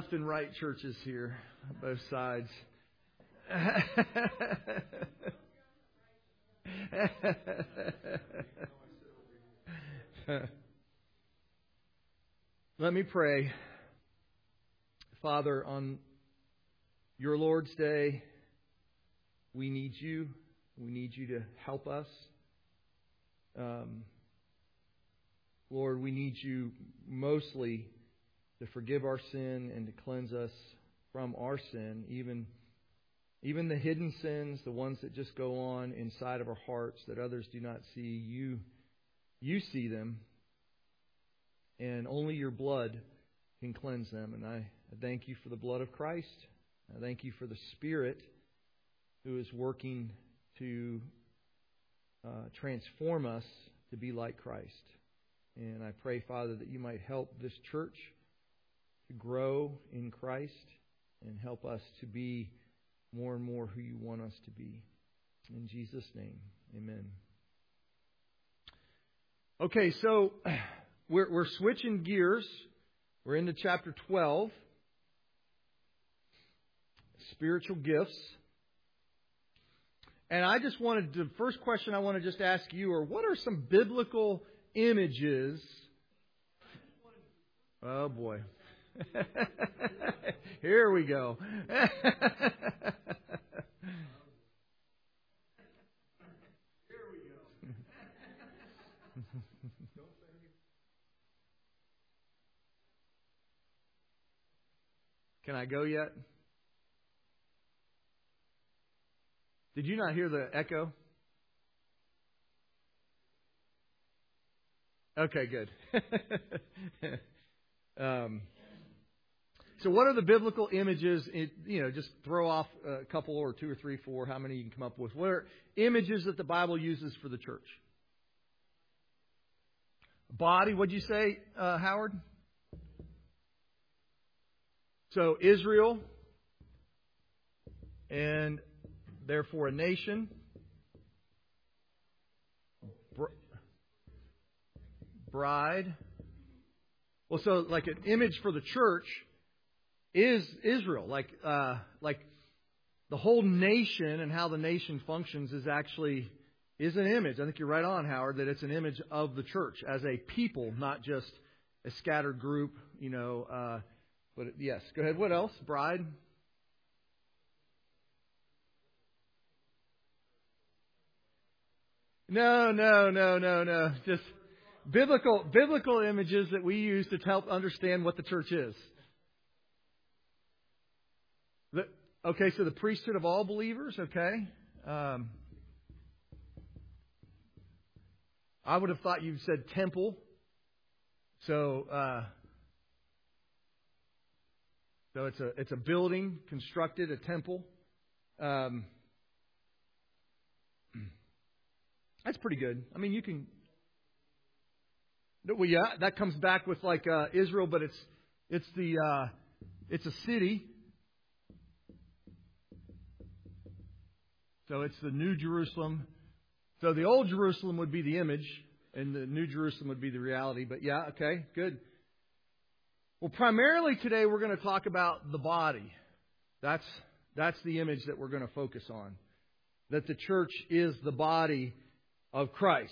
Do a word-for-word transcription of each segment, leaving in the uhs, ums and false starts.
left and right churches here, both sides. Let me pray. Father, on your Lord's Day, we need you. We need you to help us. Um, Lord, we need you mostly to forgive our sin and to cleanse us from our sin, even, even the hidden sins, the ones that just go on inside of our hearts that others do not see. You, you see them, and only your blood can cleanse them. And I, I thank you for the blood of Christ. I thank you for the Spirit who is working to uh, transform us to be like Christ. And I pray, Father, that you might help this church to grow in Christ and help us to be more and more who you want us to be. In Jesus' name, amen. Okay, so we're, we're switching gears. We're into chapter twelve, spiritual gifts. And I just wanted to, the first question I want to just ask you are, what are some biblical images? Oh boy. Here we go. Can I go yet? Did you not hear the echo? Okay, good. um, so what are the biblical images? It, you know, just throw off a couple or two or three, four, how many you can come up with. What are images that the Bible uses for the church? Body, what'd you say, uh, Howard? So Israel, and therefore a nation. Bride. Well, so like an image for the church is Israel. Like, uh, like the whole nation and how the nation functions is actually is an image. I think you're right on, Howard, that it's an image of the church as a people, not just a scattered group. You know. Uh, but yes, go ahead. What else? Bride. No, no, no, no, no. Just biblical biblical images that we use to help understand what the church is. The, okay, so the priesthood of all believers, okay. Um, I would have thought you said temple. So, uh, so it's a it's a building constructed, a temple. Um, that's pretty good. I mean, you can. Well, yeah, that comes back with like uh, Israel, but it's it's the uh, it's a city. So it's the New Jerusalem. So the old Jerusalem would be the image, and the New Jerusalem would be the reality. But yeah, okay, good. Well, primarily today we're going to talk about the body. That's that's the image that we're going to focus on. That the church is the body of Christ.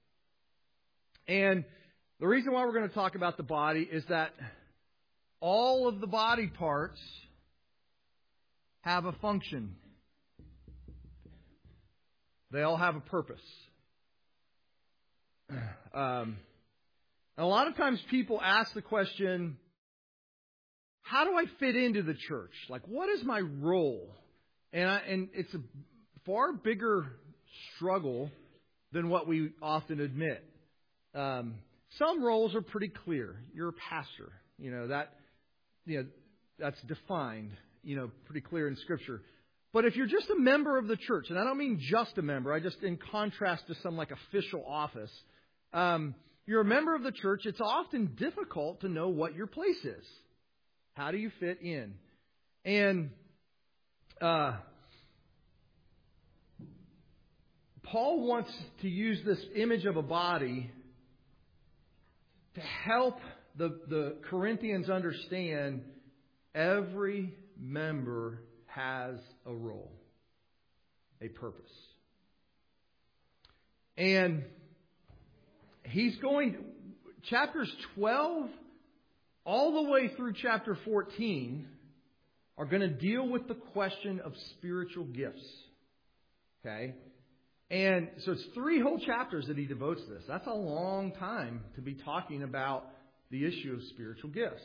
And the reason why we're going to talk about the body is that all of the body parts have a function. They all have a purpose. Um, a lot of times people ask the question, how do I fit into the church? Like, what is my role? And, I, and it's a far bigger struggle than what we often admit. Um, some roles are pretty clear. You're a pastor. You know, that, you know, that's defined, you know, pretty clear in Scripture. But if you're just a member of the church, and I don't mean just a member, I just in contrast to some like official office, um, you're a member of the church, it's often difficult to know what your place is. How do you fit in? And uh, Paul wants to use this image of a body to help the, the Corinthians understand Every member has a role, a purpose. And he's going, chapters twelve all the way through chapter fourteen are going to deal with the question of spiritual gifts. Okay? And so it's three whole chapters that he devotes to this. That's a long time to be talking about the issue of spiritual gifts.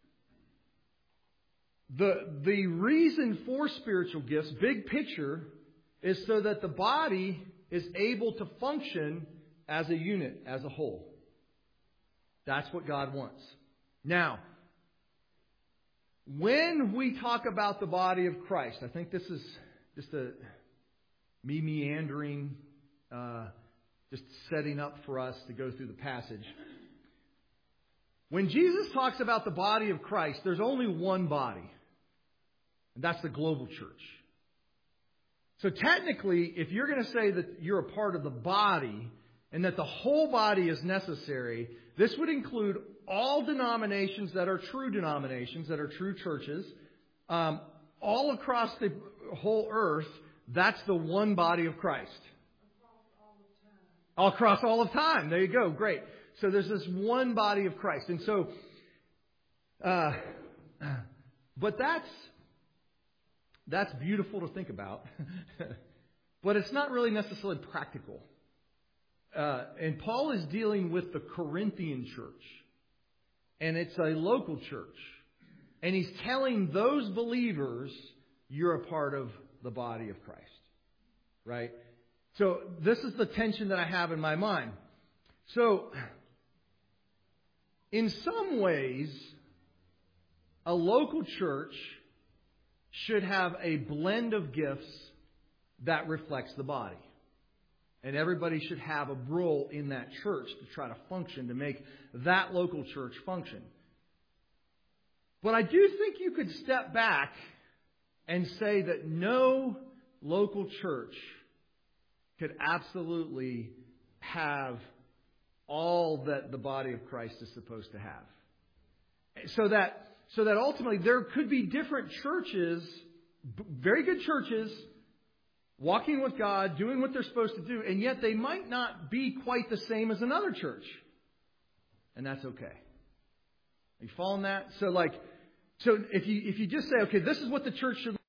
The, the reason for spiritual gifts, big picture, is so that the body is able to function as a unit, as a whole. That's what God wants. Now, when we talk about the body of Christ, I think this is just a me meandering, uh, just setting up for us to go through the passage. When Jesus talks about the body of Christ, there's only one body. And that's the global church. So technically, if you're going to say that you're a part of the body and that the whole body is necessary, this would include all denominations that are true denominations, that are true churches, um, all across the whole earth. That's the one body of Christ. All across all of time. There you go. Great. So there's this one body of Christ. And so, uh, but that's, that's beautiful to think about. But it's not really necessarily practical. Uh, and Paul is dealing with the Corinthian church. And it's a local church. And he's telling those believers, you're a part of the body of Christ. Right? So this is the tension that I have in my mind. So, in some ways, a local church should have a blend of gifts that reflects the body. And everybody should have a role in that church to try to function, to make that local church function. But I do think you could step back and say that no local church could absolutely have all that the body of Christ is supposed to have. So that, so that ultimately there could be different churches, very good churches, walking with God, doing what they're supposed to do, and yet they might not be quite the same as another church. And that's okay. Are you following that? So like, so if you if you just say, okay, this is what the church should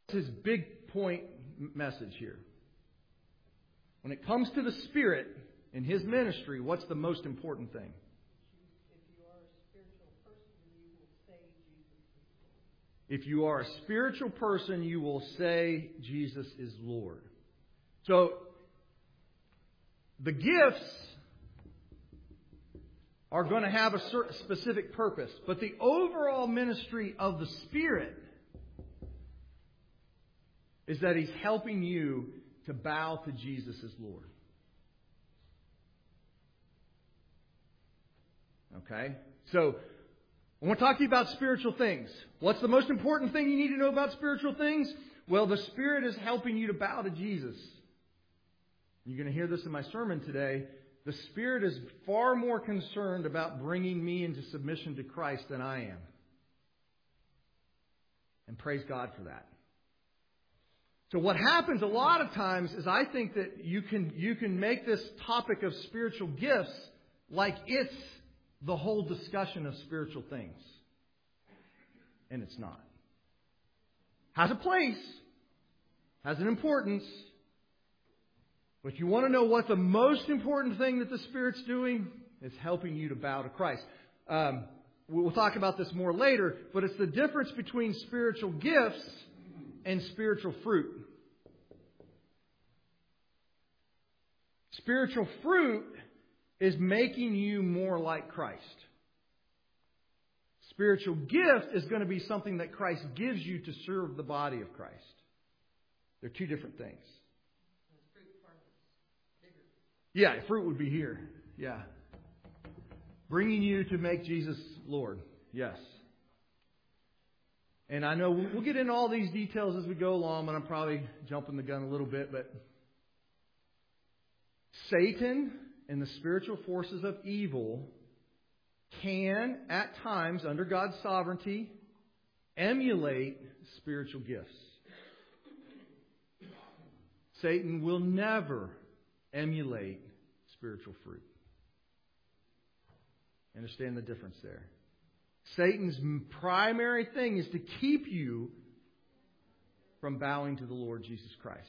his big point message here. When it comes to the Spirit in His ministry, what's the most important thing? If you are a spiritual person, you will say Jesus is Lord. So, the gifts are going to have a certain specific purpose. But the overall ministry of the Spirit is that He's helping you to bow to Jesus as Lord. Okay? So, I want to talk to you about spiritual things. What's the most important thing you need to know about spiritual things? Well, the Spirit is helping you to bow to Jesus. You're going to hear this in my sermon today. The Spirit is far more concerned about bringing me into submission to Christ than I am. And praise God for that. So what happens a lot of times is I think that you can, you can make this topic of spiritual gifts like it's the whole discussion of spiritual things. And it's not. Has a place. Has an importance. But if you want to know what the most important thing that the Spirit's doing, it's helping you to bow to Christ. Um, we'll talk about this more later, but it's the difference between spiritual gifts and spiritual fruit. Spiritual fruit is making you more like Christ. Spiritual gift is going to be something that Christ gives you to serve the body of Christ. They're two different things. Yeah, fruit would be here. Yeah. Bringing you to make Jesus Lord. Yes. And I know we'll get into all these details as we go along, and I'm probably jumping the gun a little bit, but Satan and the spiritual forces of evil can, at times, under God's sovereignty, emulate spiritual gifts. Satan will never emulate spiritual fruit. Understand the difference there. Satan's primary thing is to keep you from bowing to the Lord Jesus Christ.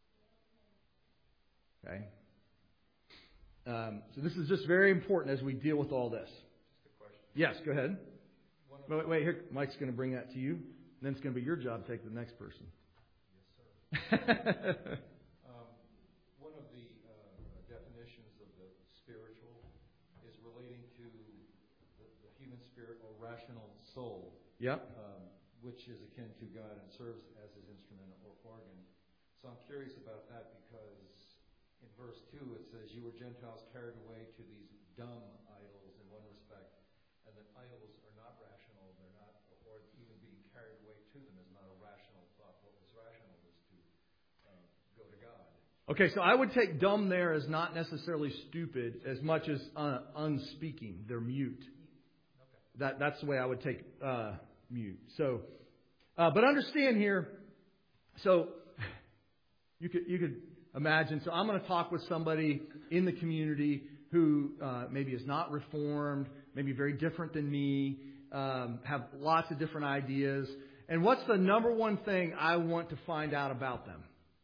Okay? Um, so this is just very important as we deal with all this. Just a question. Yes, go ahead. Wait, wait, here, Mike's going to bring that to you. And then it's going to be your job to take the next person. Yes, sir. um, one of the uh, definitions of the spiritual is relating to the, the human spirit or rational soul. Yep. Um, which is akin to God and serves as His instrument or organ. So I'm curious about that because in verse two it says, "You were Gentiles carried away to these dumb idols," in one respect, and that idols are not rational, they're not, or even being carried away to them is not a rational thought. What was rational is to uh, go to God. Okay, so I would take dumb there as not necessarily stupid as much as uh, unspeaking. They're mute. Okay. That that's the way I would take uh, mute. So, uh, but understand here. So you could you could. Imagine, so I'm going to talk with somebody in the community who uh, maybe is not reformed, maybe very different than me, um, have lots of different ideas. And what's the number one thing I want to find out about them?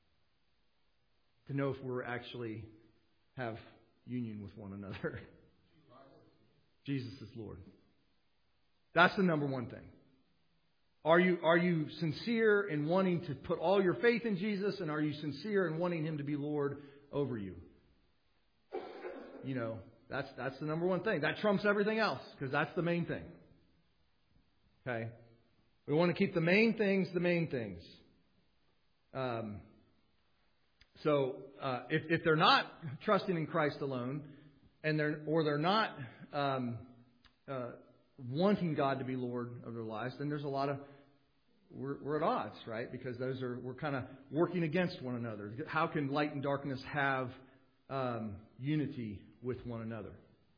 To know if we're actually have union with one another. Jesus is Lord. That's the number one thing. Are you, are you sincere in wanting to put all your faith in Jesus? And are you sincere in wanting Him to be Lord over you? You know, that's, that's the number one thing. That trumps everything else because that's the main thing. Okay? We want to keep the main things the main things. Um, so uh, if, if they're not trusting in Christ alone, and they're or they're not um, uh, wanting God to be Lord of their lives, then there's a lot of We're, we're at odds, right? Because those are we're kind of working against one another. How can light and darkness have um, unity with one another?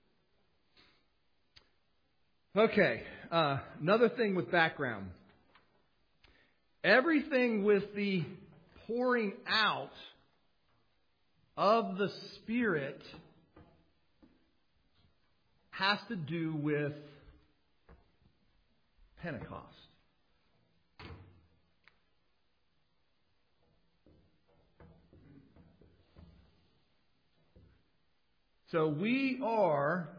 Okay, uh, another thing with background. Everything with the pouring out of the Spirit has to do with Pentecost. So we are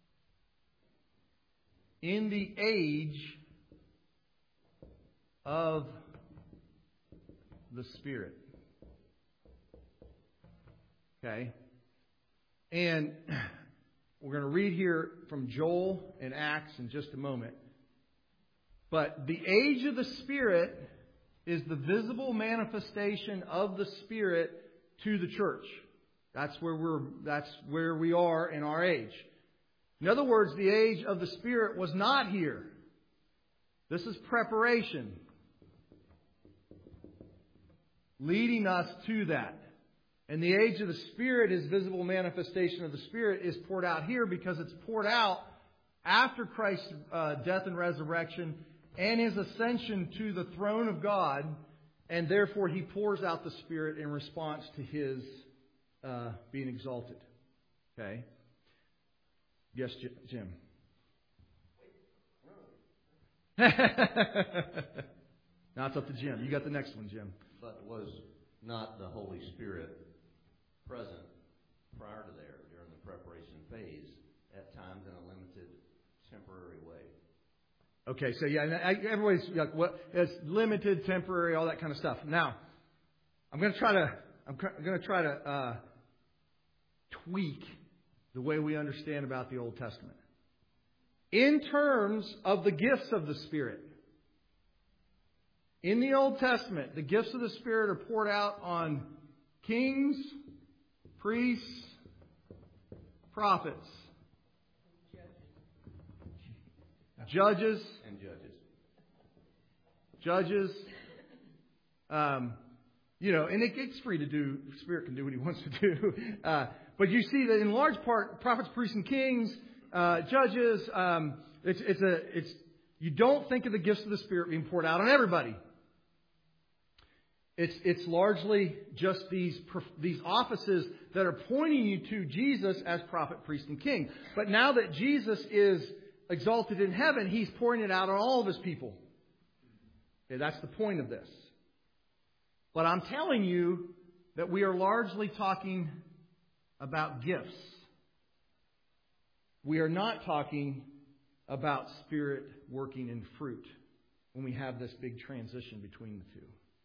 in the age of the Spirit. Okay? And we're going to read here from Joel and Acts in just a moment. But the age of the Spirit is the visible manifestation of the Spirit to the church. That's where we're that's where we are in our age. In other words, the age of the Spirit was not here. This is preparation, leading us to that. And the age of the Spirit, His visible manifestation of the Spirit, is poured out here because it's poured out after Christ's uh, death and resurrection and His ascension to the throne of God. And therefore, He pours out the Spirit in response to His uh, being exalted. Okay? Yes, Jim. Now it's up to Jim. You got the next one, Jim. But was not the Holy Spirit present prior to there during the preparation phase, at times in a limited, temporary way? Okay, so yeah, everybody's like, what? It's limited, temporary, all that kind of stuff. Now, I'm going to try to, I'm going to try to uh, tweak the way we understand about the Old Testament in terms of the gifts of the Spirit. In the Old Testament, the gifts of the Spirit are poured out on kings, priests, prophets, judges, and judges. Judges. Um, you know, and it, it's free to do. The Spirit can do what He wants to do. Uh, but you see that in large part, prophets, priests, and kings, uh, judges. Um, it's, it's a. It's you don't think of the gifts of the Spirit being poured out on everybody. It's it's largely just these these offices that are pointing you to Jesus as prophet, priest, and king. But now that Jesus is exalted in heaven, He's pouring it out on all of His people. Okay, that's the point of this. But I'm telling you that we are largely talking about gifts. We are not talking about Spirit working in fruit when we have this big transition between the two.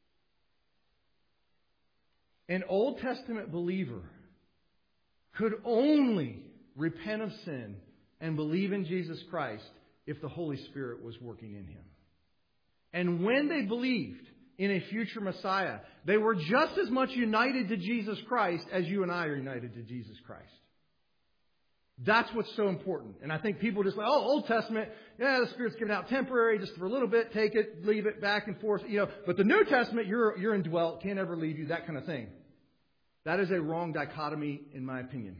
An Old Testament believer could only repent of sin and believe in Jesus Christ if the Holy Spirit was working in him. And when they believed in a future Messiah, they were just as much united to Jesus Christ as you and I are united to Jesus Christ. That's what's so important. And I think people just like, oh, Old Testament, yeah, the Spirit's given out temporary, just for a little bit, take it, leave it, back and forth, you know. But the New Testament, you're you're indwelt, can't ever leave you, that kind of thing. That is a wrong dichotomy, in my opinion.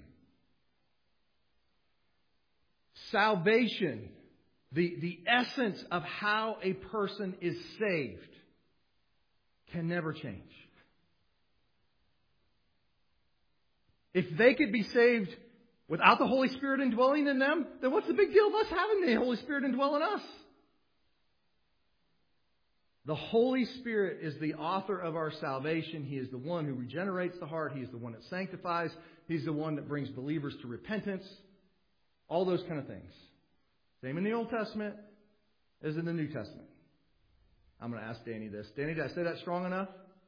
Salvation, the, the essence of how a person is saved, can never change. If they could be saved without the Holy Spirit indwelling in them, then what's the big deal of us having the Holy Spirit indwell in us? The Holy Spirit is the author of our salvation. He is the one who regenerates the heart. He is the one that sanctifies. He's the one that brings believers to repentance. All those kind of things. Same in the Old Testament as in the New Testament. I'm going to ask Danny this. Danny, did I say that strong enough?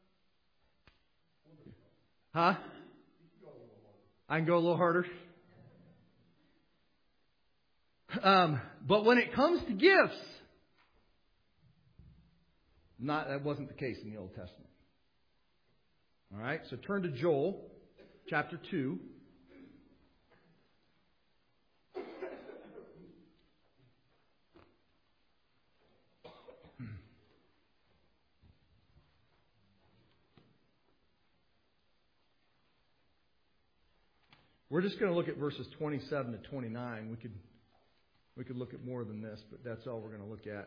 Huh? I can go a little harder. Um, but when it comes to gifts, not that wasn't the case in the Old Testament. All right, so turn to Joel chapter two. We're just going to look at verses twenty-seven to twenty-nine. We could we could look at more than this, but that's all we're going to look at.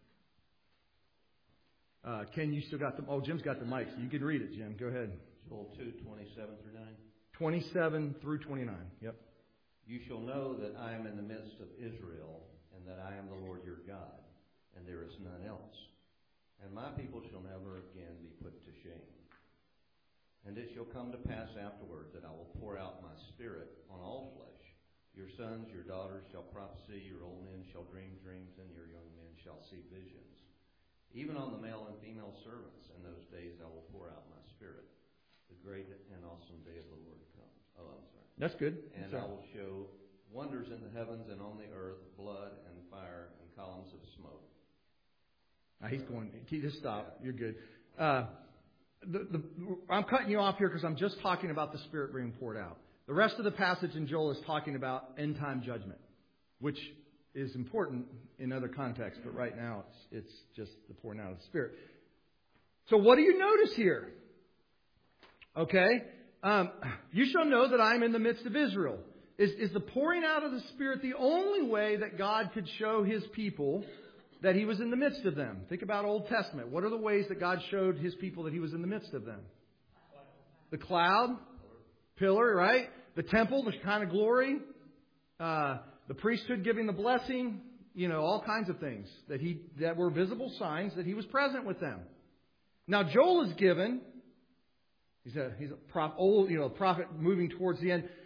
Uh, Ken, you still got the... Oh, Jim's got the mic, so you can read it, Jim. Go ahead. Joel two, twenty-seven through nine. twenty-seven through twenty-nine. Yep. You shall know that I am in the midst of Israel, and that I am the Lord your God, and there is none else. And my people shall never again be put to shame. And it shall come to pass afterward that I will pour out my Spirit on all flesh. Your sons, your daughters shall prophesy, your old men shall dream dreams, and your young men shall see visions. Even on the male and female servants in those days I will pour out my Spirit. The great and awesome day of the Lord comes. Oh, I'm sorry. That's good. And That's I will show wonders in the heavens and on the earth, blood and fire and columns of smoke. Now he's going, he just stop. You're good. Uh, the, the, I'm cutting you off here because I'm just talking about the Spirit being poured out. The rest of the passage in Joel is talking about end time judgment, which is important in other contexts, but right now it's, it's just the pouring out of the Spirit. So what do you notice here? Okay. Um, you shall know that I am in the midst of Israel. Is, is the pouring out of the Spirit the only way that God could show His people that He was in the midst of them? Think about Old Testament. What are the ways that God showed His people that He was in the midst of them? The cloud, pillar, right? The temple, the kind of glory, uh, the priesthood giving the blessing, you know, all kinds of things that he that were visible signs that He was present with them. Now Joel is given. He's a he's a prophet, old, you know, prophet moving towards the end.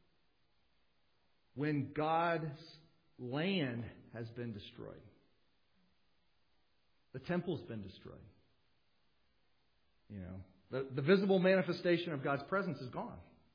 When God's land has been destroyed, the temple's been destroyed. You know, the, the visible manifestation of God's presence is gone.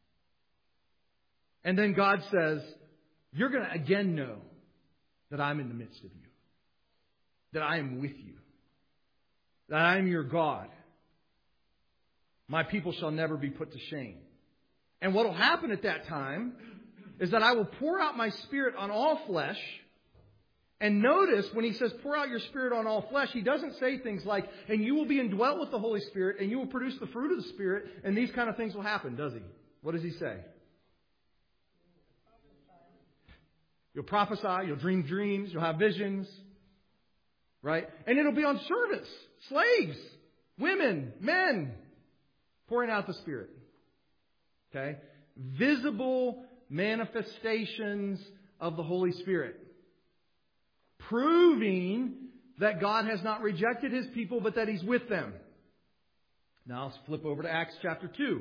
And then God says, you're going to again know that I'm in the midst of you. That I am with you. That I am your God. My people shall never be put to shame. And what will happen at that time is that I will pour out my Spirit on all flesh. And notice when He says pour out your Spirit on all flesh, He doesn't say things like, and you will be indwelt with the Holy Spirit and you will produce the fruit of the Spirit and these kind of things will happen, does He? What does He say? You'll prophesy, you'll dream dreams, you'll have visions, right? And it'll be on servants, slaves, women, men, pouring out the Spirit. Okay? Visible manifestations of the Holy Spirit. Proving that God has not rejected His people, but that He's with them. Now let's flip over to Acts chapter two.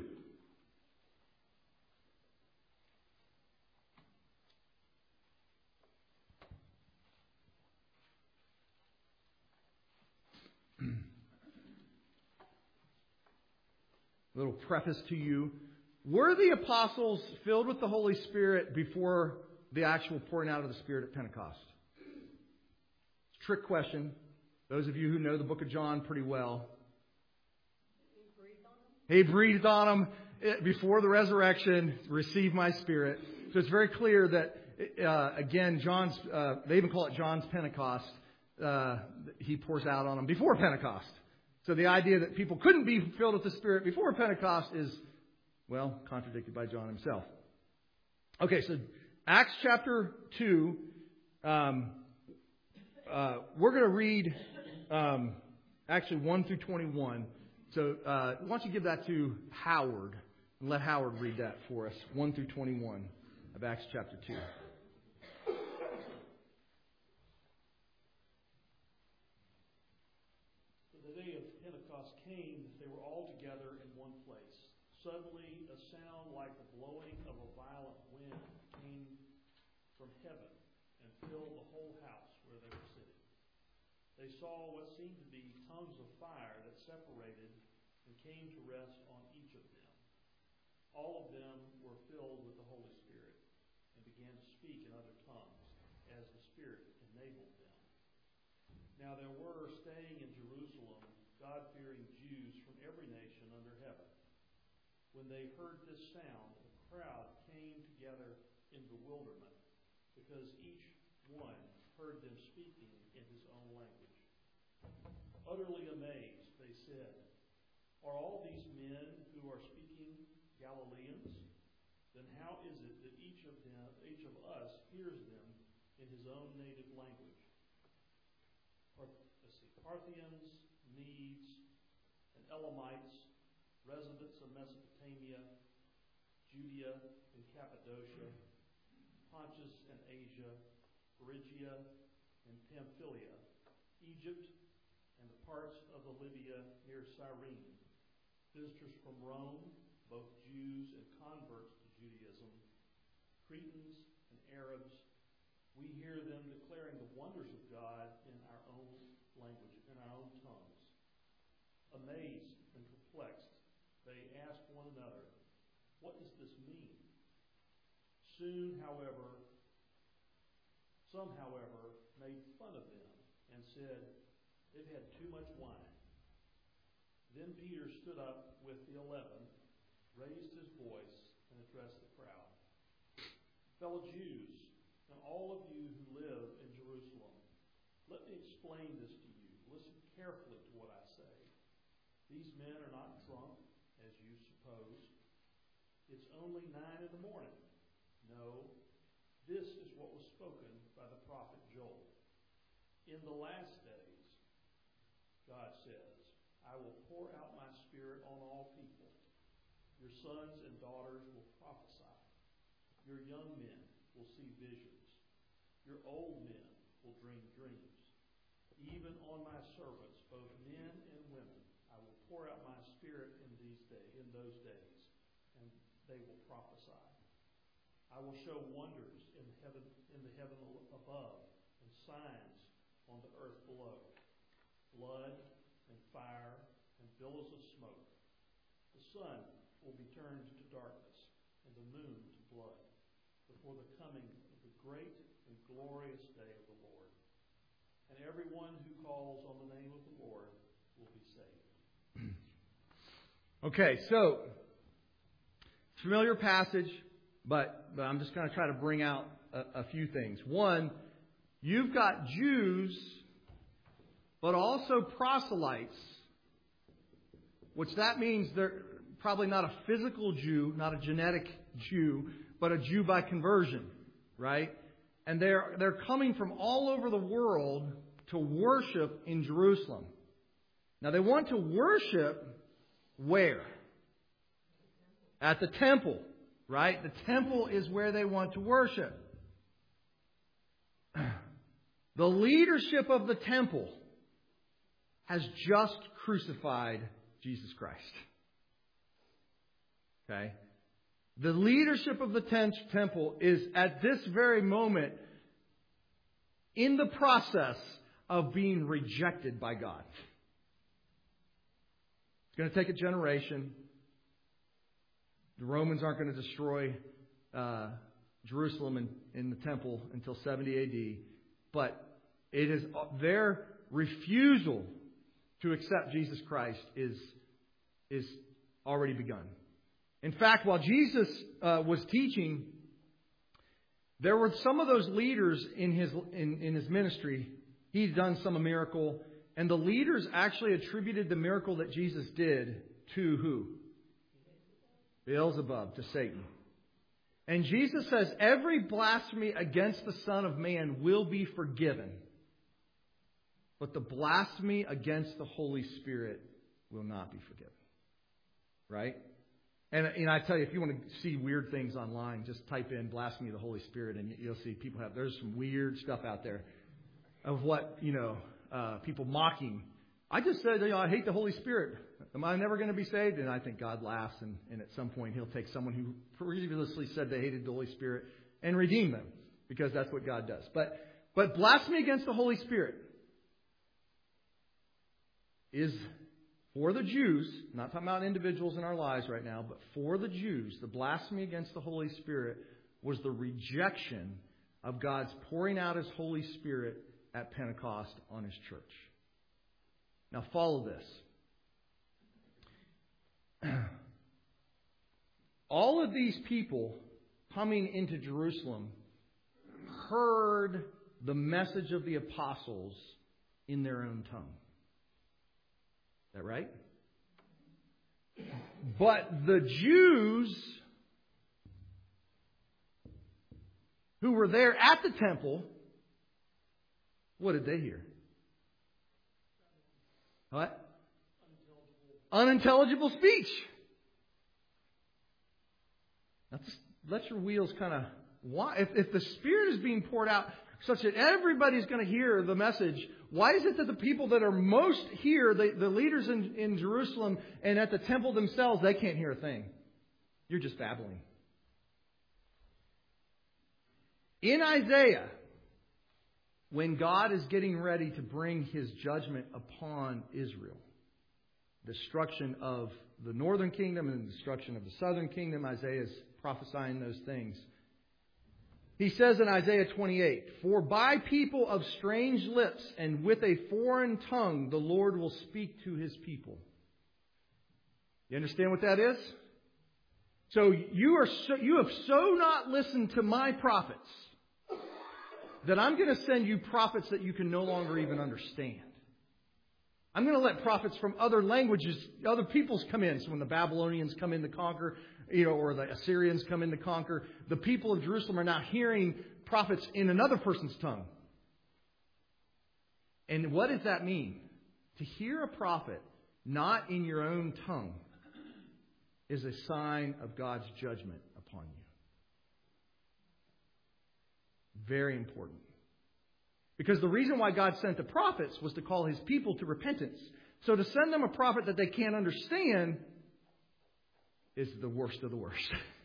Little preface to you. Were the apostles filled with the Holy Spirit before the actual pouring out of the Spirit at Pentecost? It's a trick question. Those of you who know the book of John pretty well. He breathed on them before the resurrection. Receive my Spirit. So it's very clear that, uh, again, John's, uh, they even call it John's Pentecost. Uh, he pours out on them before Pentecost. So the idea that people couldn't be filled with the Spirit before Pentecost is, well, contradicted by John himself. Okay, so Acts chapter two, um, uh, we're going to read um, actually one through twenty-one. So uh, why don't you give that to Howard and let Howard read that for us, one through twenty-one of Acts chapter two. Came, they were all together in one place. Suddenly, a sound like the blowing of a violent wind came from heaven and filled the whole house where they were sitting. They saw what seemed to be tongues of fire that separated and came to rest on each of them. All of them were filled with the Holy Spirit and began to speak in other tongues as the Spirit enabled them. Now there were staying in Jerusalem God-fearing Jews from every nation under heaven. When they heard this sound, a crowd came together in bewilderment, because each one heard them speaking in his own language. Utterly amazed, they said, "Are all these men who are speaking Galileans? Then how is it that each of them, each of us hears them in his own native language?" Or, let's see, Parthians, Medes, and Elamites, residents of Mesopotamia, Judea and Cappadocia, Pontus and Asia, Phrygia and Pamphylia, Egypt and the parts of the Libya near Cyrene, visitors from Rome, both Jews and converts to Judaism, Cretans and Arabs, we hear them declaring the wonders of God in our own language, in our own tongues. Amazed and perplexed, they ask one another, "What does this mean?" Soon, however, some, however, made fun of them and said, "They've had too much wine." Then Peter stood up with the eleven, raised his voice, and addressed the crowd. "Fellow Jews, and all of you who live in Jerusalem, let me explain this to you. Listen carefully to what I say. These men are not drunk, as you suppose. It's only nine in the morning. No, this is what was spoken by the prophet Joel. In the last days, God says, I will pour out my Spirit on all people. Your sons and daughters will prophesy. Your young men will see visions. Your old men will dream dreams. Even on my servants, both men and women, I will pour out my Spirit in these days, in those days, and they will prophesy. I will show wonders in heaven, in the heaven above, and signs on the earth below: blood and fire and billows of smoke. The sun will be turned to darkness, and the moon to blood, before the coming of the great and glorious day of the Lord. And everyone who calls on the name of the Lord will be saved." Okay, so familiar passage, but, but I'm just going to try to bring out a, a few things. One, you've got Jews, but also proselytes, which that means they're probably not a physical Jew, not a genetic Jew, but a Jew by conversion, right? And they're they're coming from all over the world to worship in Jerusalem. Now they want to worship where? At the temple, right? The temple is where they want to worship. The leadership of the temple has just crucified Jesus Christ. Okay? The leadership of the temple is at this very moment in the process of being rejected by God. It's going to take a generation. The Romans aren't going to destroy uh, Jerusalem and in, in the temple until seventy A D. But it is their refusal to accept Jesus Christ is, is already begun. In fact, while Jesus uh, was teaching, there were some of those leaders in his in, in his ministry. He'd done some miracle, and the leaders actually attributed the miracle that Jesus did to who? Beelzebub, to Satan. And Jesus says every blasphemy against the Son of Man will be forgiven, but the blasphemy against the Holy Spirit will not be forgiven. Right? And, and I tell you, if you want to see weird things online, just type in blasphemy of the Holy Spirit, and you'll see people have, there's some weird stuff out there of what, you know, uh, people mocking. I just said, you know, I hate the Holy Spirit. Am I never going to be saved? And I think God laughs, and, and at some point He'll take someone who previously said they hated the Holy Spirit and redeem them, because that's what God does. But, but blasphemy against the Holy Spirit is, for the Jews, not talking about individuals in our lives right now, but for the Jews, the blasphemy against the Holy Spirit was the rejection of God's pouring out His Holy Spirit at Pentecost on His church. Now follow this. All of these people coming into Jerusalem heard the message of the apostles in their own tongue. Is that right? But the Jews who were there at the temple, what did they hear? What? Unintelligible speech. Now just let your wheels kind of... Why? If, if the Spirit is being poured out, such that everybody's going to hear the message. Why is it that the people that are most here, the, the leaders in, in Jerusalem and at the temple themselves, they can't hear a thing? You're just babbling. In Isaiah, when God is getting ready to bring His judgment upon Israel, destruction of the northern kingdom and the destruction of the southern kingdom, Isaiah is prophesying those things. He says in Isaiah twenty-eight, "For by people of strange lips and with a foreign tongue the Lord will speak to His people." You understand what that is? So you are so, you have so not listened to my prophets that I'm going to send you prophets that you can no longer even understand. I'm going to let prophets from other languages, other peoples come in. So when the Babylonians come in to conquer, you know, or the Assyrians come in to conquer, the people of Jerusalem are now hearing prophets in another person's tongue. And what does that mean? To hear a prophet not in your own tongue is a sign of God's judgment upon you. Very important. Because the reason why God sent the prophets was to call His people to repentance. So to send them a prophet that they can't understand is the worst of the worst.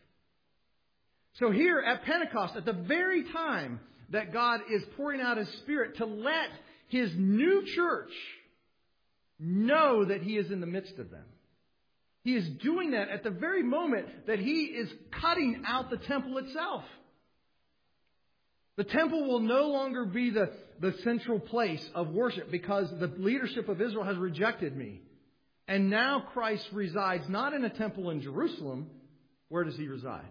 So here at Pentecost, at the very time that God is pouring out His Spirit to let His new church know that He is in the midst of them. He is doing that at the very moment that He is cutting out the temple itself. The temple will no longer be the, the central place of worship because the leadership of Israel has rejected me. And now Christ resides not in a temple in Jerusalem. Where does He reside?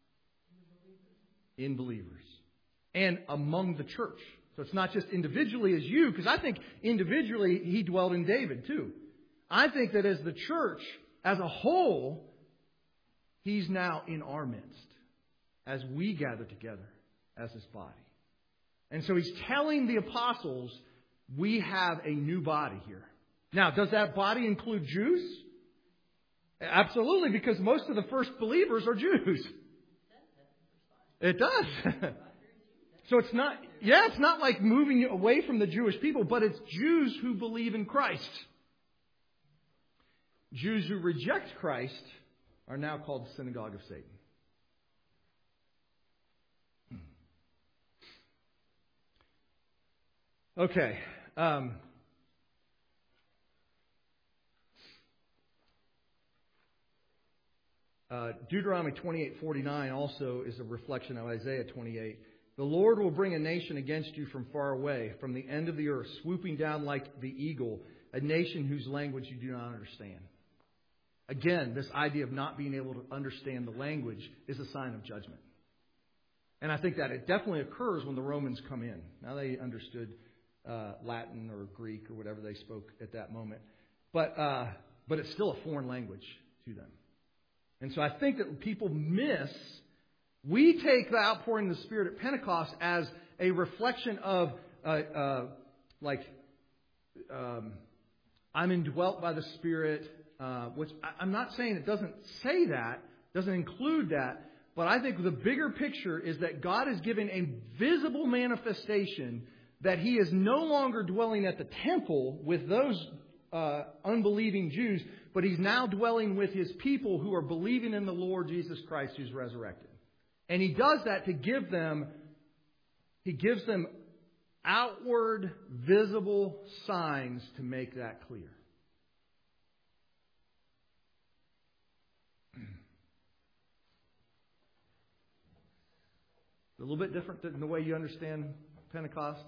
In believers. And among the church. So it's not just individually as you, because I think individually He dwelled in David too. I think that as the church, as a whole, He's now in our midst as we gather together as His body. And so He's telling the apostles, we have a new body here. Now, does that body include Jews? Absolutely, because most of the first believers are Jews. It does. So it's not, yeah, it's not like moving away from the Jewish people, but it's Jews who believe in Christ. Jews who reject Christ are now called the synagogue of Satan. Okay. Um, uh, Deuteronomy twenty-eight forty-nine also is a reflection of Isaiah twenty-eight. "The Lord will bring a nation against you from far away, from the end of the earth, swooping down like the eagle, a nation whose language you do not understand." Again, this idea of not being able to understand the language is a sign of judgment. And I think that it definitely occurs when the Romans come in. Now they understood Uh, Latin or Greek or whatever they spoke at that moment. But uh, but it's still a foreign language to them. And so I think that people miss, we take the outpouring of the Spirit at Pentecost as a reflection of, uh, uh, like, um, I'm indwelt by the Spirit, uh, which I, I'm not saying it doesn't say that, doesn't include that, but I think the bigger picture is that God is giving a visible manifestation that He is no longer dwelling at the temple with those uh, unbelieving Jews, but He's now dwelling with His people who are believing in the Lord Jesus Christ who's resurrected. And He does that to give them, He gives them outward, visible signs to make that clear. A little bit different than the way you understand Pentecost.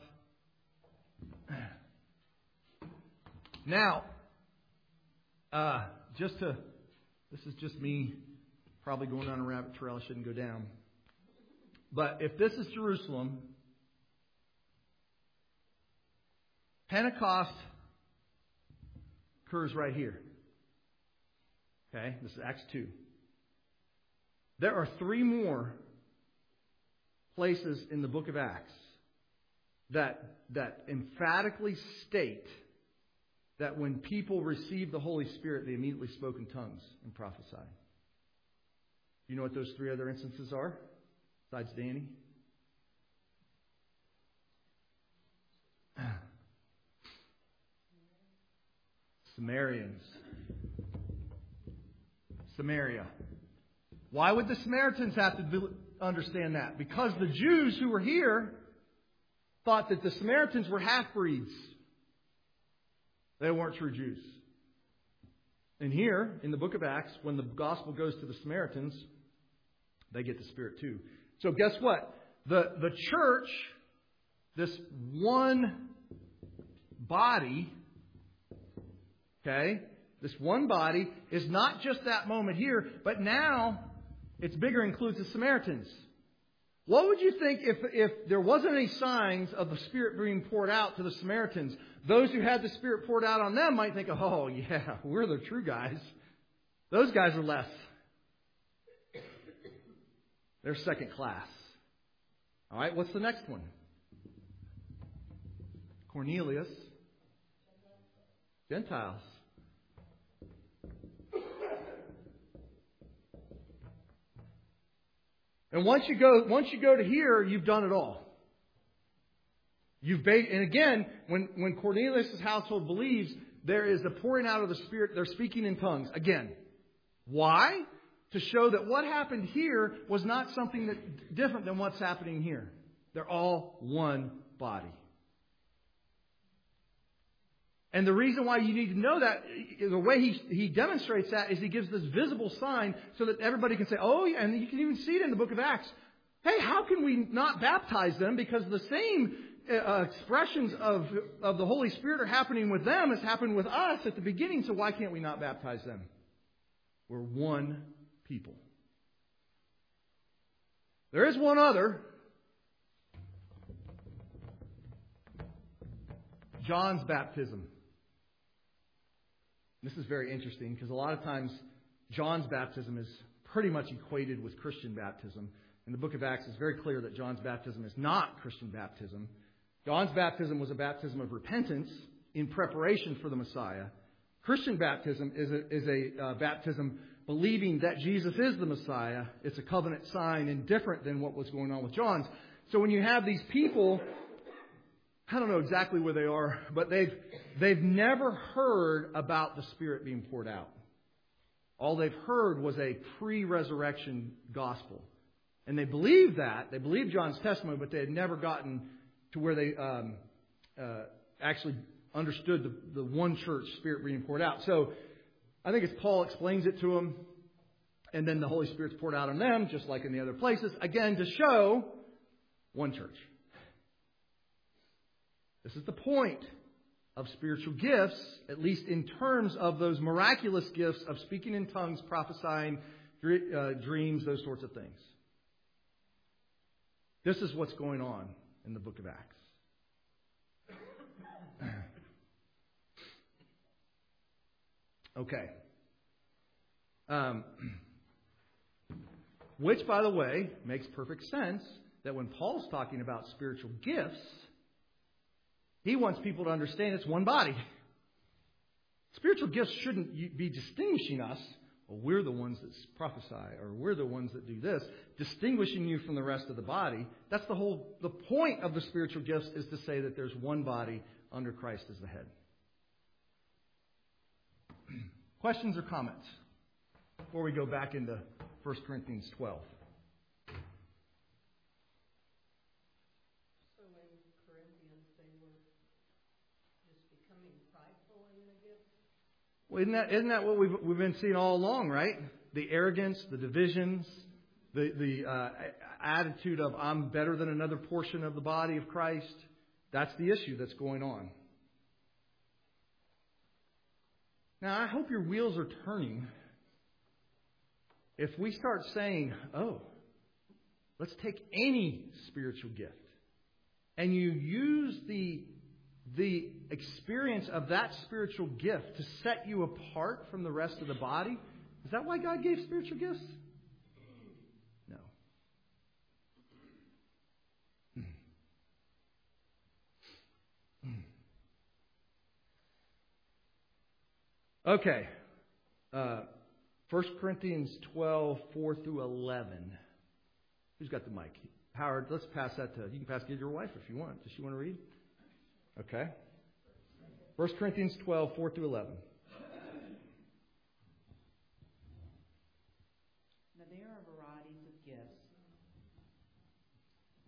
Now, uh, just to, this is just me probably going down a rabbit trail I shouldn't go down. But if this is Jerusalem, Pentecost occurs right here. Okay, this is Acts two. There are three more places in the book of Acts that that emphatically state that when people received the Holy Spirit, they immediately spoke in tongues and prophesied. You know what those three other instances are, besides Danny? Samaritans. Samaria. Why would the Samaritans have to understand that? Because the Jews who were here thought that the Samaritans were half-breeds. They weren't true Jews. And here, in the book of Acts, when the gospel goes to the Samaritans, they get the Spirit too. So guess what? The, the church, this one body, okay, this one body is not just that moment here, but now it's bigger, includes the Samaritans. What would you think if, if there wasn't any signs of the Spirit being poured out to the Samaritans? Those who had the Spirit poured out on them might think, oh, yeah, we're the true guys. Those guys are less. They're second class. All right, what's the next one? Cornelius. Gentiles. And once you go, once you go to here, you've done it all. You've ba- and again, when, when Cornelius' household believes, there is a pouring out of the Spirit. They're speaking in tongues. Again, why? To show that what happened here was not something that different than what's happening here. They're all one body. And the reason why you need to know that, the way he, he demonstrates that is he gives this visible sign so that everybody can say, oh, yeah, and you can even see it in the book of Acts. Hey, how can we not baptize them? Because the same uh, expressions of, of the Holy Spirit are happening with them as happened with us at the beginning, so why can't we not baptize them? We're one people. There is one other. John's baptism. This is very interesting because a lot of times John's baptism is pretty much equated with Christian baptism. In the book of Acts, it's very clear that John's baptism is not Christian baptism. John's baptism was a baptism of repentance in preparation for the Messiah. Christian baptism is a, is a uh, baptism believing that Jesus is the Messiah. It's a covenant sign and different than what was going on with John's. So when you have these people, I don't know exactly where they are, but they've they've never heard about the Spirit being poured out. All they've heard was a pre-resurrection gospel. And they believed that. They believed John's testimony, but they had never gotten to where they um, uh, actually understood the, the one church Spirit being poured out. So I think it's Paul explains it to them, and then the Holy Spirit's poured out on them, just like in the other places, again, to show one church. This is the point of spiritual gifts, at least in terms of those miraculous gifts of speaking in tongues, prophesying, uh, dreams, those sorts of things. This is what's going on in the book of Acts. Okay. Um, which, by the way, makes perfect sense that when Paul's talking about spiritual gifts, he wants people to understand it's one body. Spiritual gifts shouldn't be distinguishing us. Well, we're the ones that prophesy, or we're the ones that do this, distinguishing you from the rest of the body. That's the whole, the point of the spiritual gifts is to say that there's one body under Christ as the head. Questions or comments before we go back into First Corinthians twelve? So in Corinthians they were just becoming prideful in the gifts? Well, isn't that isn't that what we've we've been seeing all along, right? The arrogance, the divisions, the the uh, attitude of I'm better than another portion of the body of Christ. That's the issue that's going on. Now, I hope your wheels are turning if we start saying, oh, let's take any spiritual gift, and you use the the experience of that spiritual gift to set you apart from the rest of the body. Is that why God gave spiritual gifts? No. Okay. Uh, First Corinthians twelve, four through eleven. Who's got the mic? Howard, let's pass that to, you can pass it to your wife if you want. Does she want to read? Okay. First Corinthians twelve, four through eleven.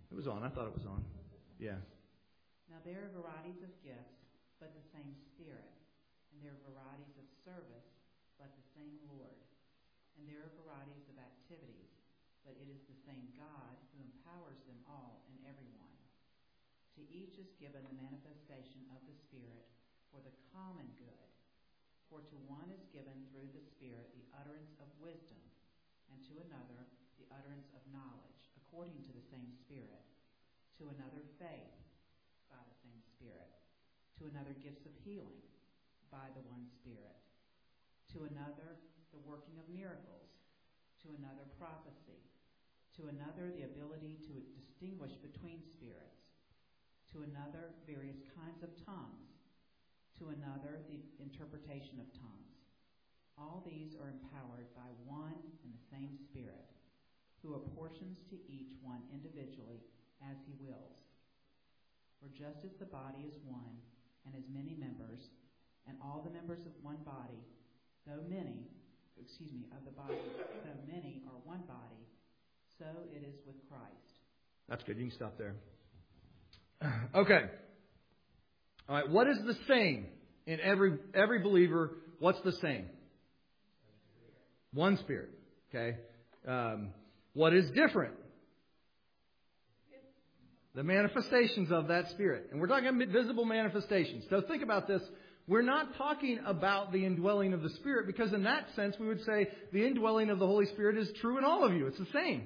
It was on. I thought it was on. Yeah. Now there are varieties of gifts, but the same Spirit. And there are varieties of service, but the same Lord. And there are varieties of activities, but it is the same God who empowers them all and everyone. To each is given the manifestation of the Spirit for the common good. For to one is given through the Spirit the utterance of wisdom, and to another the utterance of knowledge, according to the same Spirit. To another faith, by the same Spirit. To another gifts of healing, by the one Spirit. To another the working of miracles. To another prophecy. To another the ability to distinguish between spirits. To another various kinds of tongues. To another the interpretation of tongues. All these are empowered by one and the same Spirit, who apportions to each one individually as he wills. For just as the body is one and has many members, and all the members of one body, though many, excuse me, of the body, though many are one body, so it is with Christ. That's good. You can stop there. Okay. All right. What is the same in every every believer? What's the same? One Spirit. Okay. Um, what is different? The manifestations of that Spirit. And we're talking about visible manifestations. So think about this. We're not talking about the indwelling of the Spirit, because in that sense we would say the indwelling of the Holy Spirit is true in all of you. It's the same.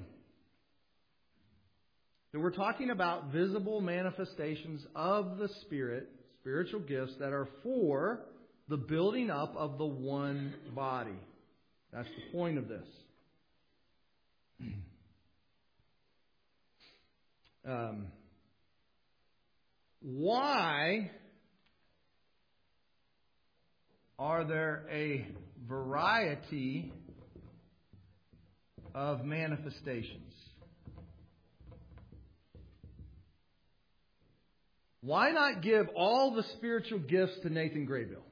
So we're talking about visible manifestations of the Spirit, spiritual gifts that are for the building up of the one body. That's the point of this. Um, why are there a variety of manifestations? Why not give all the spiritual gifts to Nathan Graybill?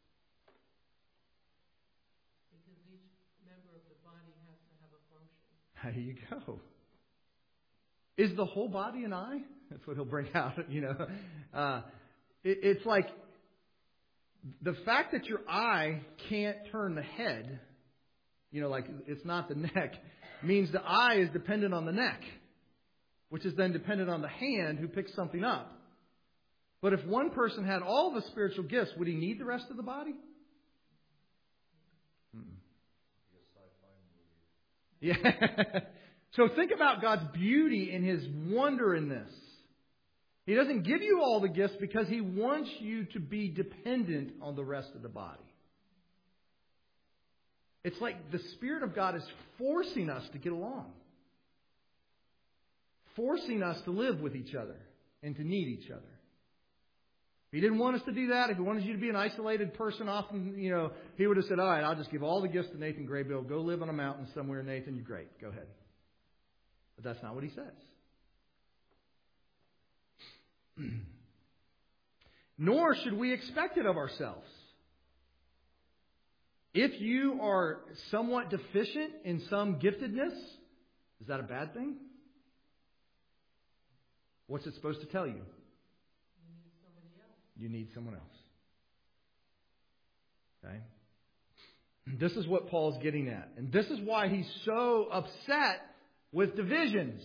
Because each member of the body has to have a function. There you go. Is the whole body an eye? That's what he'll bring out, you know. Uh, it, it's like the fact that your eye can't turn the head, you know, like it's not the neck, means the eye is dependent on the neck, which is then dependent on the hand who picks something up. But if one person had all the spiritual gifts, would he need the rest of the body? Hmm. Yeah. So think about God's beauty and His wonder in this. He doesn't give you all the gifts because He wants you to be dependent on the rest of the body. It's like the Spirit of God is forcing us to get along. Forcing us to live with each other and to need each other. If He didn't want us to do that, if He wanted you to be an isolated person, often, you know, He would have said, all right, I'll just give all the gifts to Nathan Graybill. Go live on a mountain somewhere, Nathan. You're great. Go ahead. But that's not what He says. Nor should we expect it of ourselves. If you are somewhat deficient in some giftedness, is that a bad thing? What's it supposed to tell you? You need somebody else. You need someone else. Okay? This is what Paul's getting at. And this is why he's so upset with divisions.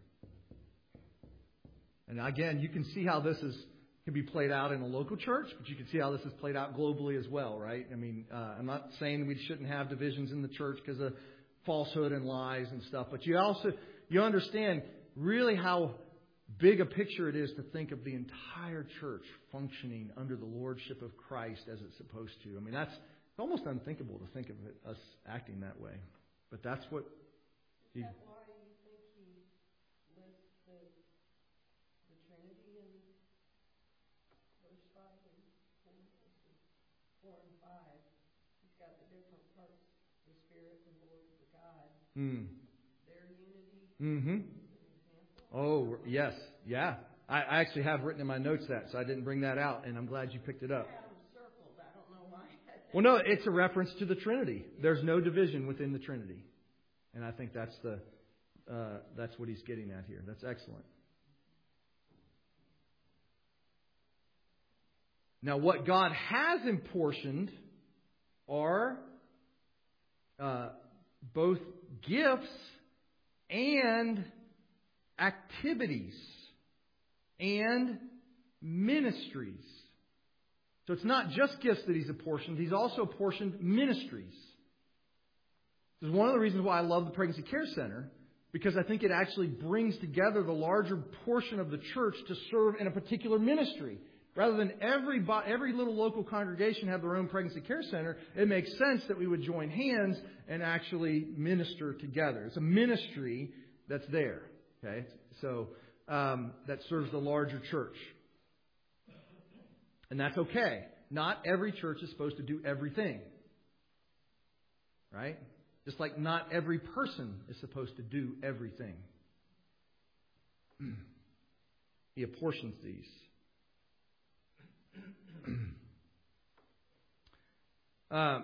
And again, you can see how this is can be played out in a local church, but you can see how this is played out globally as well, right? I mean, uh, I'm not saying we shouldn't have divisions in the church because of falsehood and lies and stuff, but you also you understand really how big a picture it is to think of the entire church functioning under the lordship of Christ as it's supposed to. I mean, that's it's almost unthinkable to think of it, us acting that way, but that's what. Is that why you think he lists the, the Trinity in verse five and four, four and five? He's got the different parts, the Spirit, the Lord, the God. Mm. Their unity. Mm-hmm. Oh, yes. Yeah. I, I actually have written in my notes that, so I didn't bring that out, and I'm glad you picked it up. I have them circled. I don't know why. Well, no, it's a reference to the Trinity. There's no division within the Trinity. And I think that's the uh, that's what he's getting at here. That's excellent. Now, what God has apportioned are uh, both gifts and activities and ministries. So it's not just gifts that He's apportioned. He's also apportioned ministries. This is one of the reasons why I love the Pregnancy Care Center, because I think it actually brings together the larger portion of the church to serve in a particular ministry. Rather than every every little local congregation have their own pregnancy care center, it makes sense that we would join hands and actually minister together. It's a ministry that's there, okay? So um, that serves the larger church, and that's okay. Not every church is supposed to do everything, right? Just like not every person is supposed to do everything. He apportions these. Uh,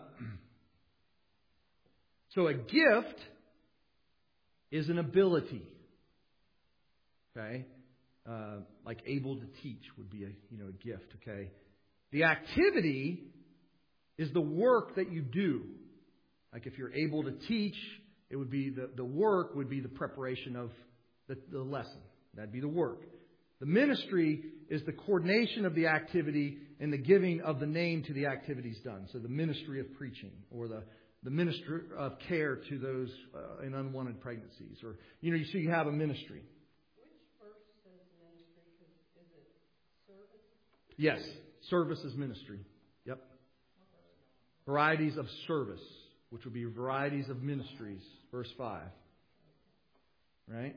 so a gift is an ability. Okay? Uh, like able to teach would be a you know a gift, okay? The activity is the work that you do. Like if you're able to teach, it would be the, the work would be the preparation of the, the lesson. That'd be the work. The ministry is the coordination of the activity and the giving of the name to the activities done. So the ministry of preaching, or the, the ministry of care to those uh, in unwanted pregnancies. Or, you know, you see you have a ministry. Which verse says ministry? 'Cause is it service? Yes, service is ministry. Yep. Varieties of service, which would be varieties of ministries. Verse five. Right?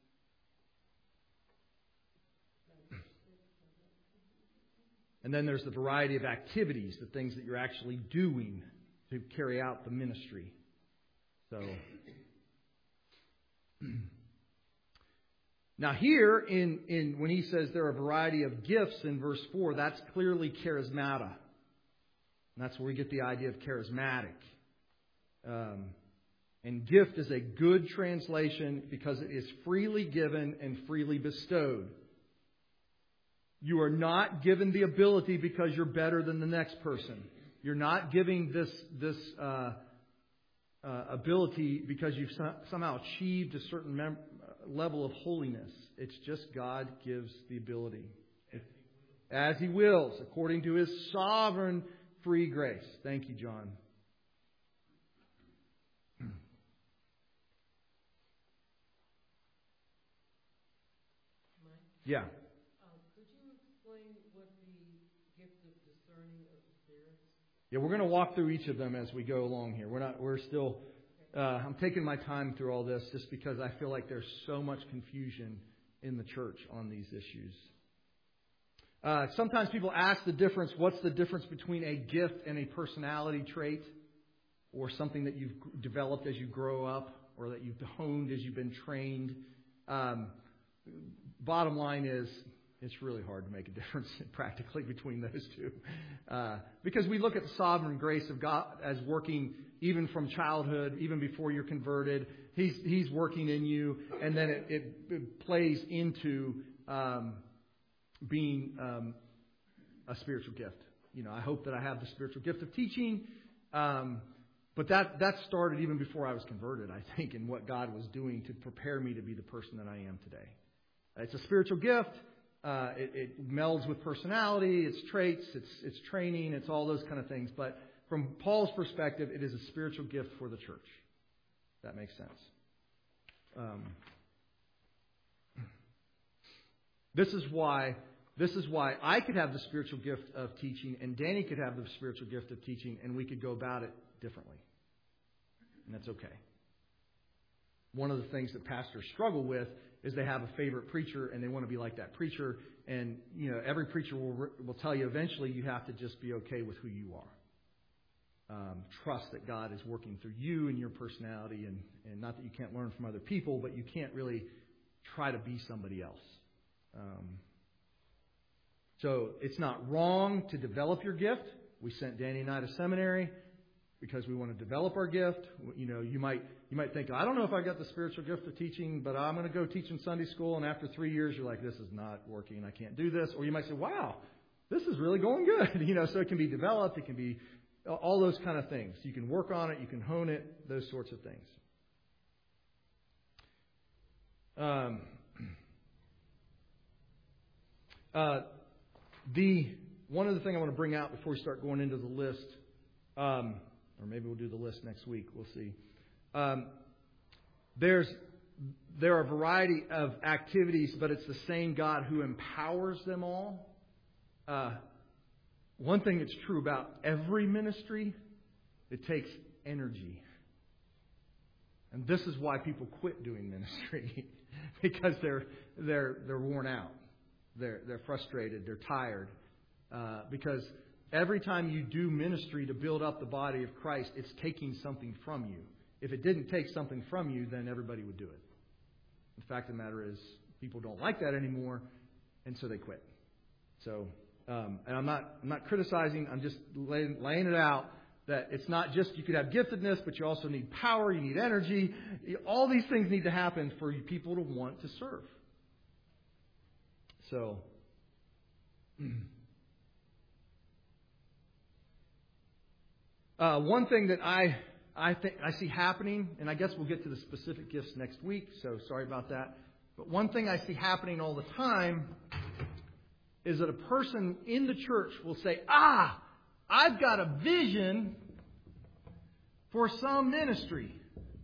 And then there's the variety of activities, the things that you're actually doing to carry out the ministry. So, now here, in, in when he says there are a variety of gifts in verse four, that's clearly charismata. And that's where we get the idea of charismatic. Um, and gift is a good translation because it is freely given and freely bestowed. You are not given the ability because you're better than the next person. You're not giving this this uh, uh, ability because you've somehow achieved a certain mem- level of holiness. It's just God gives the ability. As He wills, according to His sovereign free grace. Thank you, John. Yeah. Yeah, we're going to walk through each of them as we go along here. We're not. We're still. Uh, I'm taking my time through all this just because I feel like there's so much confusion in the church on these issues. Uh, sometimes people ask the difference. What's the difference between a gift and a personality trait, or something that you've developed as you grow up, or that you've honed as you've been trained? Um, bottom line is, it's really hard to make a difference practically between those two. Uh, because we look at the sovereign grace of God as working even from childhood, even before you're converted. He's He's working in you, and then it, it, it plays into um, being um, a spiritual gift. You know, I hope that I have the spiritual gift of teaching, um, but that, that started even before I was converted, I think, in what God was doing to prepare me to be the person that I am today. It's a spiritual gift. Uh, it, it melds with personality, it's traits, it's it's training, it's all those kind of things. But from Paul's perspective, it is a spiritual gift for the church. That makes sense. Um, this is why this is why I could have the spiritual gift of teaching, and Danny could have the spiritual gift of teaching, and we could go about it differently. And that's okay. One of the things that pastors struggle with is they have a favorite preacher and they want to be like that preacher. And, you know, every preacher will will tell you eventually you have to just be okay with who you are. Um, trust that God is working through you and your personality. And, and not that you can't learn from other people, but you can't really try to be somebody else. Um, so it's not wrong to develop your gift. We sent Danny and I to seminary because we want to develop our gift. You know, you might you might think, I don't know if I got the spiritual gift of teaching, but I'm going to go teach in Sunday school. And after three years, you're like, this is not working. I can't do this. Or you might say, wow, this is really going good. You know, so it can be developed. It can be all those kind of things. You can work on it. You can hone it. Those sorts of things. Um, uh, the one other thing I want to bring out before we start going into the list, um, or maybe we'll do the list next week. We'll see. Um, there's there are a variety of activities, but it's the same God who empowers them all. Uh, one thing that's true about every ministry, it takes energy. And this is why people quit doing ministry. Because they're they're they're worn out. They're they're frustrated, they're tired. Uh, because every time you do ministry to build up the body of Christ, it's taking something from you. If it didn't take something from you, then everybody would do it. The fact of the matter is, people don't like that anymore, and so they quit. So, um, and I'm not I'm not criticizing. I'm just laying, laying it out that it's not just you could have giftedness, but you also need power. You need energy. All these things need to happen for you people to want to serve. So, uh, one thing that I. I think I see happening, and I guess we'll get to the specific gifts next week, so sorry about that. But one thing I see happening all the time is that a person in the church will say, ah, I've got a vision for some ministry.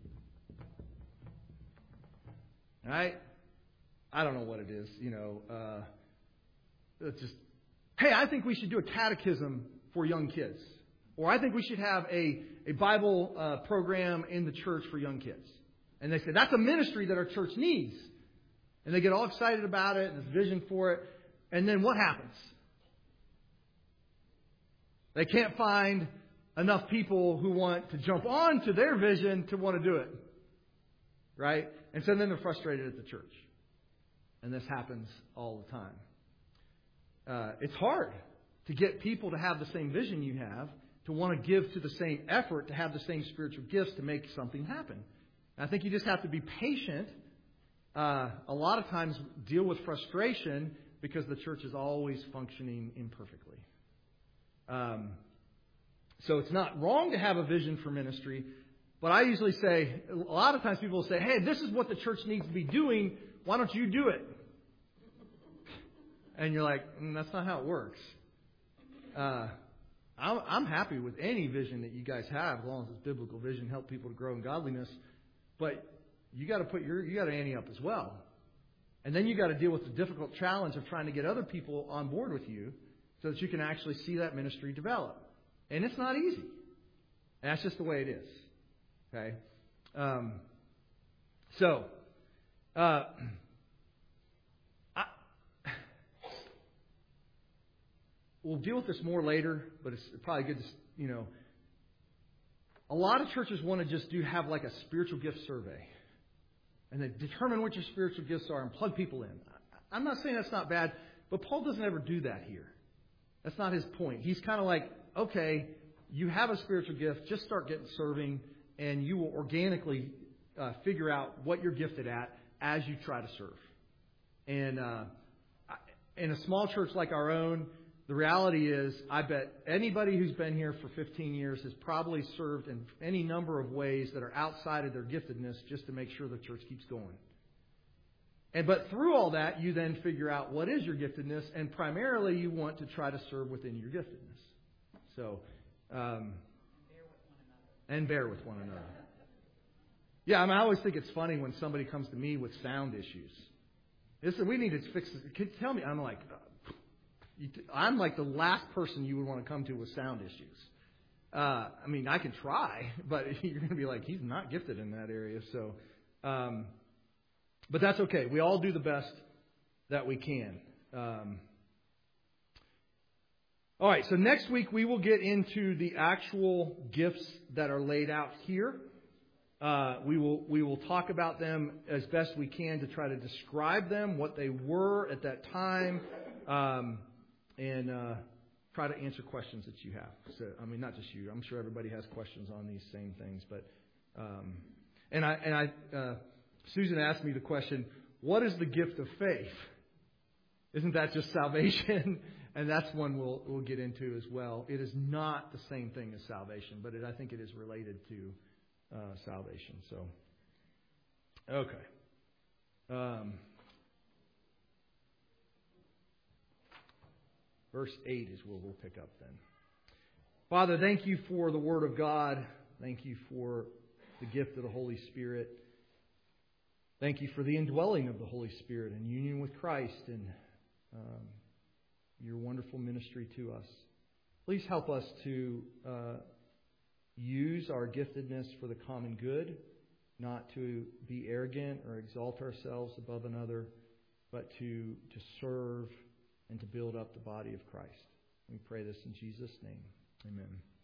Right? I don't know what it is, you know. Uh, it's just, hey, I think we should do a catechism for young kids. Or I think we should have a, a Bible uh, program in the church for young kids. And they say, that's a ministry that our church needs. And they get all excited about it and this vision for it. And then what happens? They can't find enough people who want to jump on to their vision to want to do it. Right? And so then they're frustrated at the church. And this happens all the time. Uh, it's hard to get people to have the same vision you have, to want to give to the same effort, to have the same spiritual gifts to make something happen. And I think you just have to be patient. Uh, a lot of times deal with frustration because the church is always functioning imperfectly. Um, so it's not wrong to have a vision for ministry, but I usually say, a lot of times people will say, hey, this is what the church needs to be doing. Why don't you do it? And you're like, mm, that's not how it works. Uh, I'm happy with any vision that you guys have, as long as it's biblical vision, help people to grow in godliness. But you got to put your, you got to ante up as well. And then you got to deal with the difficult challenge of trying to get other people on board with you so that you can actually see that ministry develop. And it's not easy. And that's just the way it is. Okay? Um, so, uh, we'll deal with this more later, but it's probably good to, you know, a lot of churches want to just do have like a spiritual gift survey. And they determine what your spiritual gifts are and plug people in. I'm not saying that's not bad, but Paul doesn't ever do that here. That's not his point. He's kind of like, okay, you have a spiritual gift, just start getting serving, and you will organically uh, figure out what you're gifted at as you try to serve. And uh, in a small church like our own, the reality is, I bet anybody who's been here for fifteen years has probably served in any number of ways that are outside of their giftedness just to make sure the church keeps going. And but through all that, you then figure out what is your giftedness, and primarily you want to try to serve within your giftedness. So, um, and bear with one another. Yeah, I mean, I always think it's funny when somebody comes to me with sound issues. They say, we need to fix this. Can you tell me? I'm like, I'm like the last person you would want to come to with sound issues. Uh, I mean, I can try, but you're going to be like, he's not gifted in that area. So, um, but that's okay. We all do the best that we can. Um, all right. So next week we will get into the actual gifts that are laid out here. Uh, we will we will talk about them as best we can to try to describe them, what they were at that time. Um, And uh, try to answer questions that you have. So, I mean, not just you. I'm sure everybody has questions on these same things. But um, and I and I uh, Susan asked me the question: what is the gift of faith? Isn't that just salvation? and that's one we'll we'll get into as well. It is not the same thing as salvation, but it, I think it is related to uh, salvation. So, okay. Um, verse eight is where we'll pick up then. Father, thank you for the Word of God. Thank you for the gift of the Holy Spirit. Thank you for the indwelling of the Holy Spirit and union with Christ and um, your wonderful ministry to us. Please help us to uh, use our giftedness for the common good, not to be arrogant or exalt ourselves above another, but to, to serve and to build up the body of Christ. We pray this in Jesus' name. Amen.